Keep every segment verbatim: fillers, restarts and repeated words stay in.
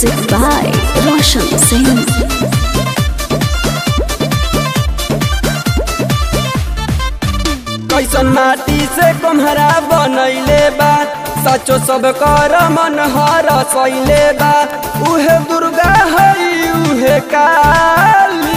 Music by Roshan Singh. कैसन माटी से कुम्हारा बनैले बा, सचो सब कर मन हरसैले बा। उहे दुर्गा हई उहे काली,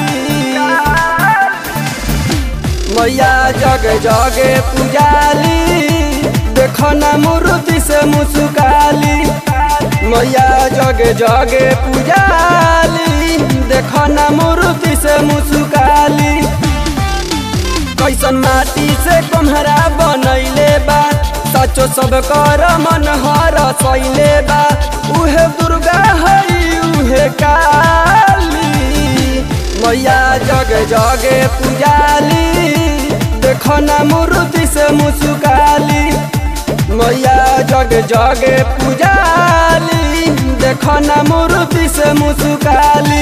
मैया जगे जगे पुजाली। देखो ना मूर्ति से मुस्काली, मैया जगे जगे पुजाली। देखो ना मूर्ति से मुस्काली। कैसन माटी से कुम्हारा बनैले बा, सचो सब कर मन हरसैले बा। उहे दुर्गा हई उहे काली, मैया जगे जगे पुजाली। देखो ना मूर्ति से मुस्काली, मैया जगे जगे पुजाली। देखो ना मूर्ति से मुस्काली।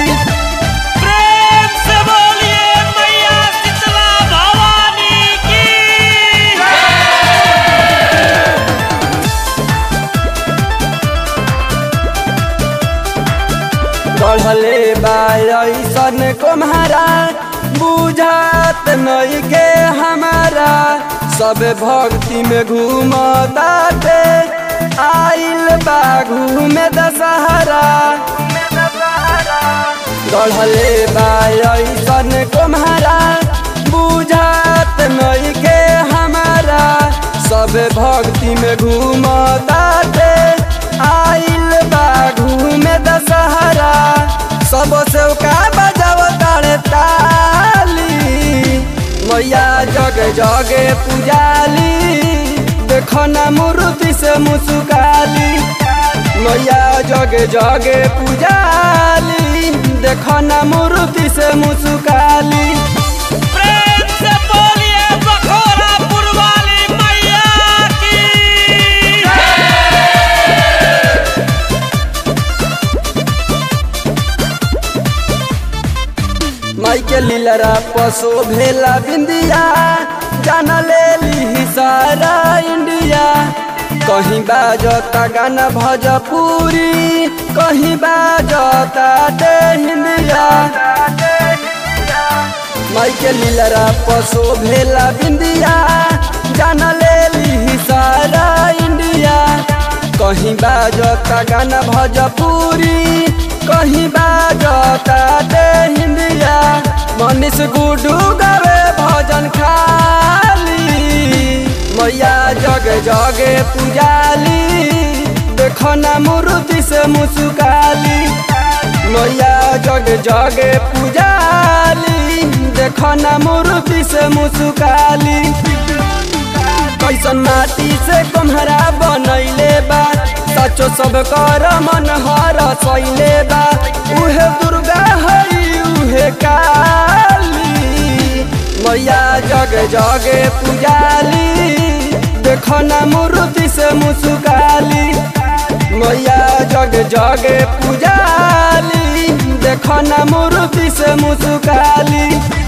बढ़ले बासन कुम्हारा बुझात नहीं के हमारा। सब भक्ति में घूमताते आइल बा घूमे दशहरा। बढ़ले बासन कुम्हारा बुझात नहीं के हमारा। सब भक्ति में घूमताते आइल बा घूमे दशहरा। सब सेवका बजाव तारे ताली, मैया जगे जगे पुजाली। देखो ना मूर्ति से मुस्काली, मैया जगे जगे पुजाली। देखो ना मूर्ति से मुस्काली। माई के लीलरा पसो भेला बिंदिया, जान ले ली सारा इंडिया। कहीं बाजता गाना भोजपुरी, कहीं बाजता दे हिंदिया। माई के लीलरा पसो भेला बिंदिया, जान ले ली सारा इंडिया। कहीं बाजता गाना भोजपुरी, कहीं बाजता दे हिंदिया। मनीष गुडू गावे भजन खाली, मैया जगे जगे पुजाली। देखो ना मूर्ति से मुस्काली, मैया जगे जगे पुजाली। देखो ना मूर्ति से मुस्काली। कैसन माटी से कुम्हारा बनैले बा, सचो सब कर मन हरसैले बा। उहे दुर्गा हई उहे काली, मैया जगे जगे पुजाली। देखो ना मूर्ति से मुस्काली, मैया जगे जगे पुजाली। देखो ना मूर्ति से मुस्काली।